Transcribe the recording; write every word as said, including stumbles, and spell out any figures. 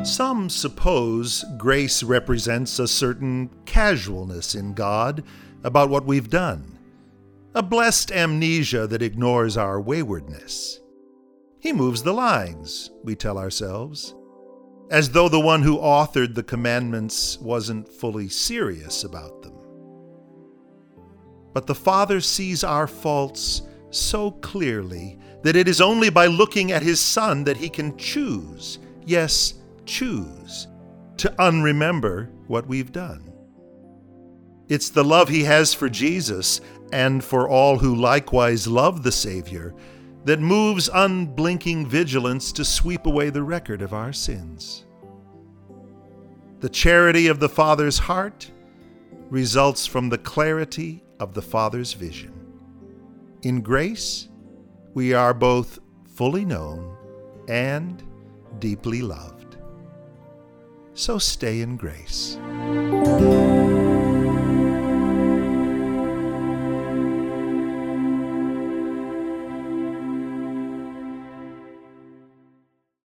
Some suppose grace represents a certain casualness in God about what we've done, a blessed amnesia that ignores our waywardness. He moves the lines, we tell ourselves, as though the one who authored the commandments wasn't fully serious about them. But the Father sees our faults so clearly that it is only by looking at His Son that He can choose, yes, choose, to unremember what we've done. It's the love He has for Jesus and for all who likewise love the Savior that moves unblinking vigilance to sweep away the record of our sins. The charity of the Father's heart results from the clarity of the Father's vision. In grace, we are both fully known and deeply loved. So stay in grace.